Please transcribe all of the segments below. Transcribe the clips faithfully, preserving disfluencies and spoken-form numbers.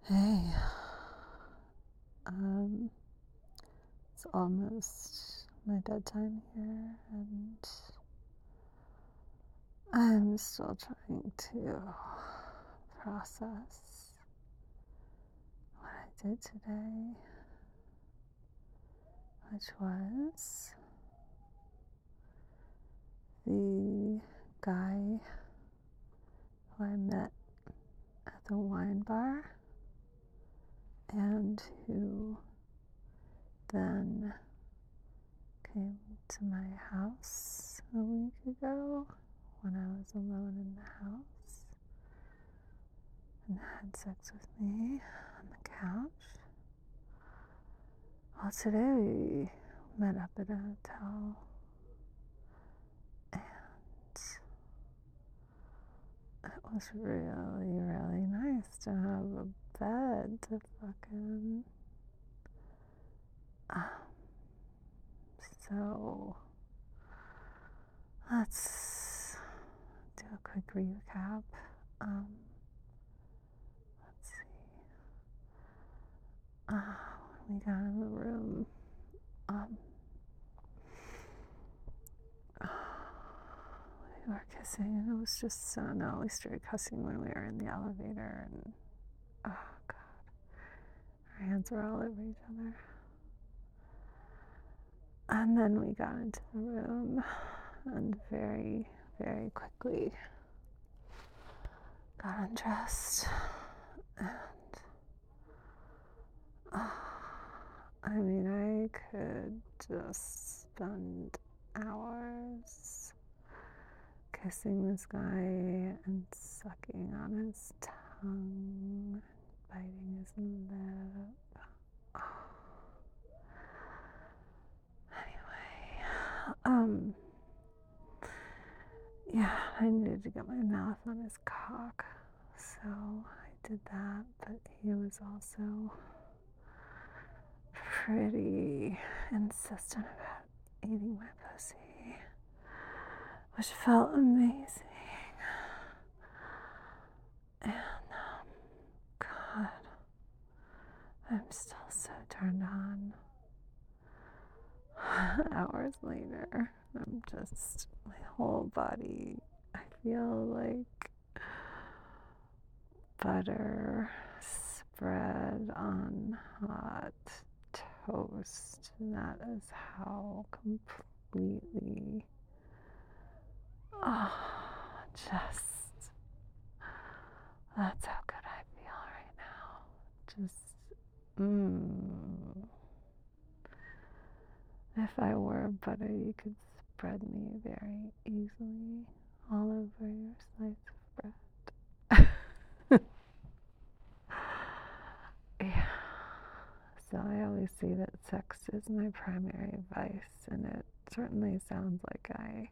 Hey, um, it's almost my bedtime here, and I'm still trying to process what I did today, which was the guy who I met at the wine bar and who then came to my house a week ago when I was alone in the house and had sex with me on the couch. Well, today we met up at a hotel, and it was really, really nice to have a bed to fucking. Um, so let's do a quick recap. Um, let's see. Uh, when we got in the room, um, we were kissing, and it was just so. No, we started kissing when we were in the elevator, and oh god, our hands were all over each other. And then we got into the room and very, very quickly got undressed. And uh, I mean, I could just spend hours kissing this guy and sucking on his tongue, biting his lip. Oh. Anyway, um, yeah, I needed to get my mouth on his cock, so I did that, but he was also pretty insistent about eating my pussy, which felt amazing. And, um, God, I'm still so turned on. Hours later, I'm just, my whole body, I feel like butter spread on hot toast. And that is how completely, oh, just, that's how good I feel right now. Just, mmm. If I were butter, you could spread me very easily all over your slice of bread. Yeah. So I always say that sex is my primary vice, and it certainly sounds like I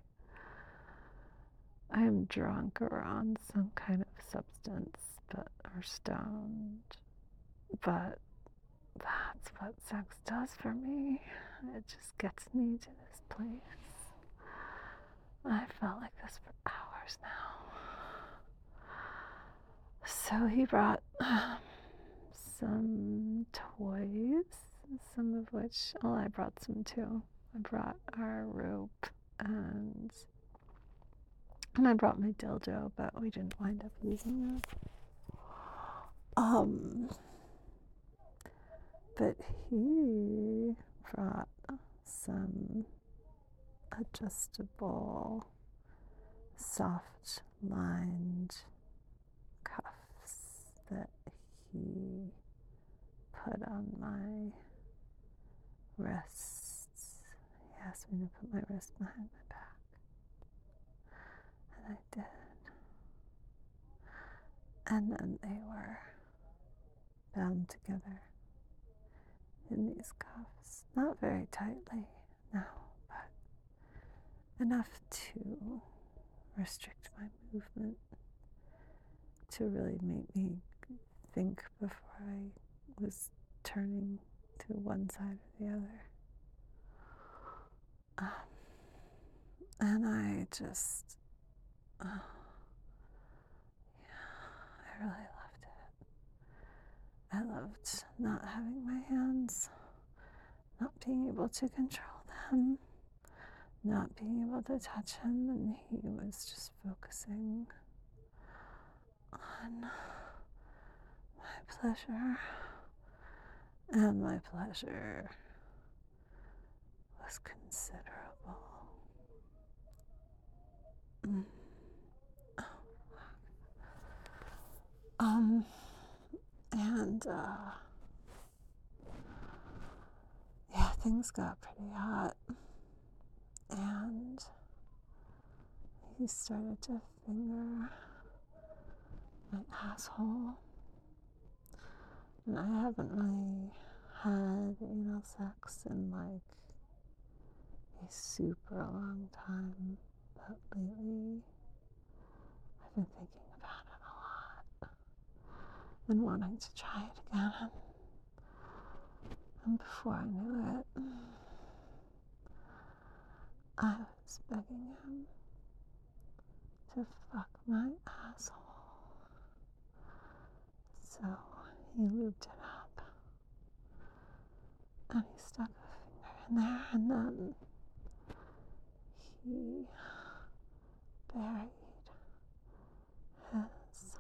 I am drunk or on some kind of substance, but or stoned. But that's what sex does for me. It just gets me to this place. I felt like this for hours now. So he brought um, some toys, some of which, well, I brought some too. I brought our rope and and I brought my dildo, but we didn't wind up using it. Um, but he brought some adjustable, soft lined cuffs that he put on my wrists. He asked me to put my wrist behind my back, and I did. And then they were bound together in these cuffs. Not very tightly, no, but enough to restrict my movement, to really make me think before I was turning to one side or the other. Um, and I just, oh, yeah, I really loved it. loved not having my hands, not being able to control them, not being able to touch him, and he was just focusing on my pleasure, and my pleasure was considerable. Mm. Um, and, uh, yeah, things got pretty hot, and he started to finger my asshole, and I haven't really had anal sex in, like, a super long time, but lately, I've been thinking about it a lot, and wanting to try it again. And before I knew it, I was begging him to fuck my asshole. So he lubed it up, and he stuck a finger in there, and then he buried his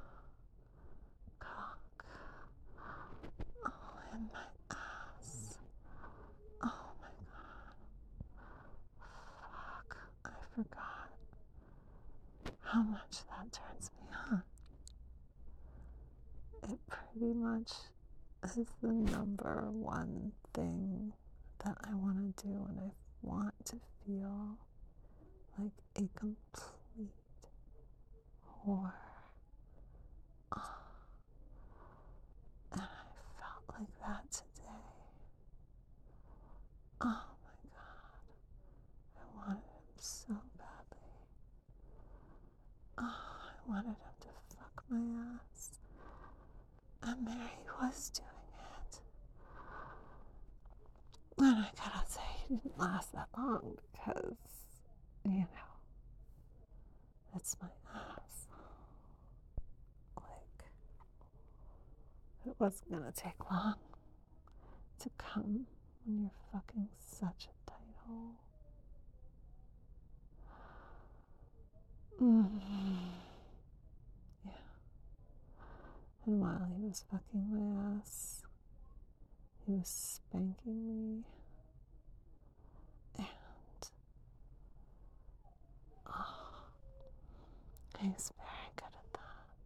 cock all in my ass. Oh my god. Fuck. I forgot how much that turns me on. It pretty much is the number one thing that I want to do when I want to feel like a complete whore. Oh, and I felt like that today. Oh my god. I wanted him so badly. Oh, I wanted him to fuck my ass. And there he was doing it. And I gotta say, he didn't last that long because, you know, it's my ass. Like, it wasn't gonna take long to come when you're fucking such a tight hole. Mm-hmm. Yeah. And while he was fucking my ass, he was spanking me. And oh, he's very good at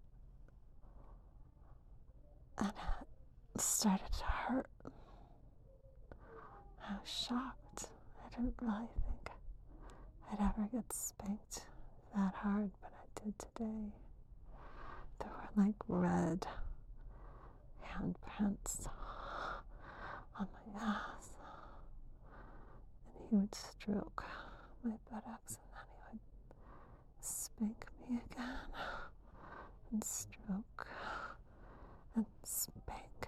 that. And it started to hurt. I was shocked. I didn't really think I'd ever get spanked that hard, but I did today. There were like red handprints on my ass. And he would stroke my buttocks, and then he would spank me again, and stroke, and spank.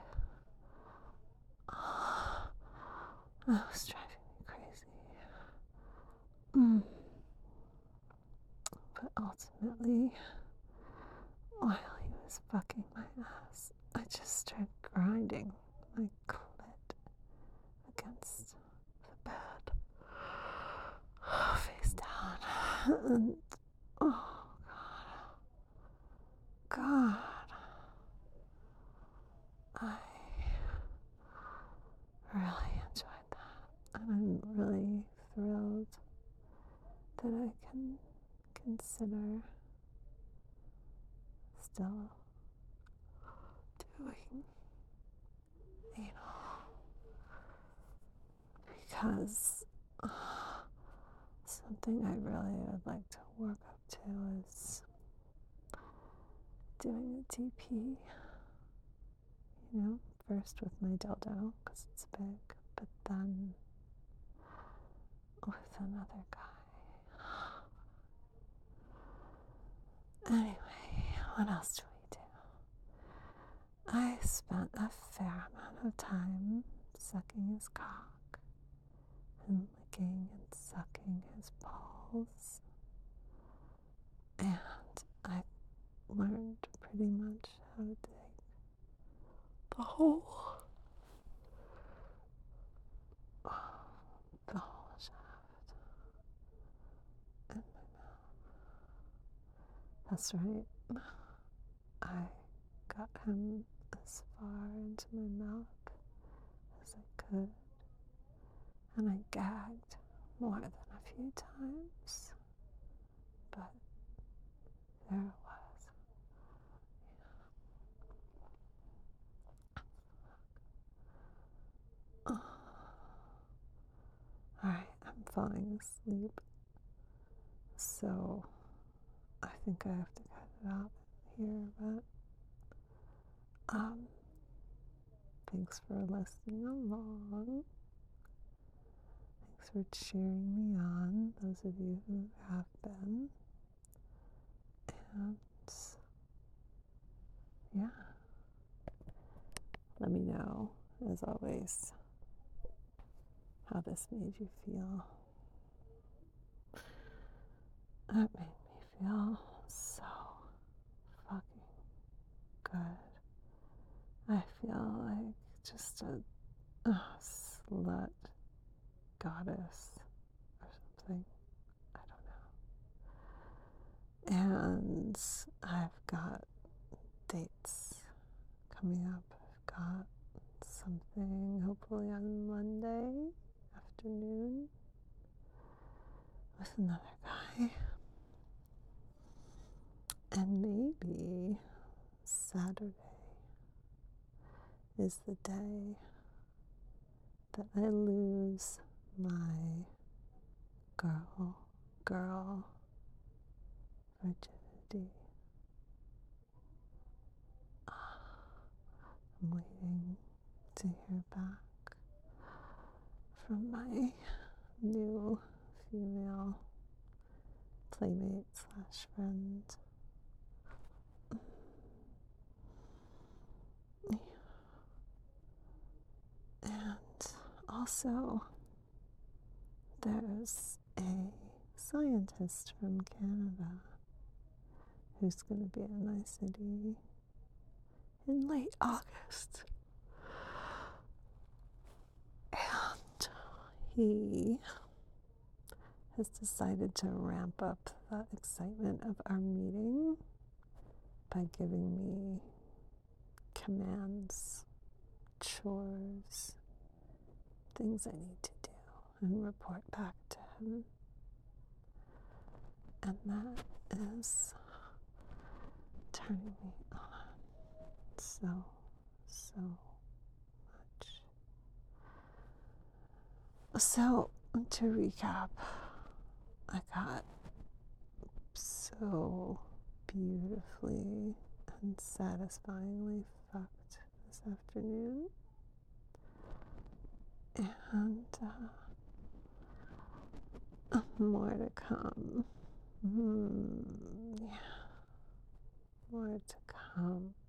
Oh, that was driving me crazy. Mm. But ultimately, while he was fucking my ass, I just started grinding my clit against the bed, face down, and oh god, god, I really enjoyed that, and I'm really thrilled that I can consider still doing anal, because uh, something I really would like to work up to is doing a D P, you know, first with my dildo, because it's big, but then with another guy. Anyway, what else do we do? I spent a fair amount of time sucking his cock and licking and sucking his balls, and I learned pretty much how to take the whole, the whole shaft in my mouth. That's right. I got him as far into my mouth as I could, and I gagged more than a few times, but there it was. Oh. Alright, I'm falling asleep, so I think I have to cut it out here, but um, thanks for listening along. Thanks for cheering me on, those of you who have been. And yeah, let me know, as always, how this made you feel. It made me feel so fucking good. I feel like just a, a slut goddess or something. I don't know. And I've got dates coming up. I've got something hopefully on Monday afternoon with another guy. And maybe Saturday is the day that I lose my girl, girl virginity. I'm waiting to hear back from my new female playmate slash friend. And also, there's a scientist from Canada who's going to be in my city in late August. And he has decided to ramp up the excitement of our meeting by giving me commands, chores, things I need to do, and report back to him. And that is turning me on so, so much. So, to recap, I got so beautifully and satisfyingly fucked this afternoon. And uh, more to come. Mm, yeah, more to come.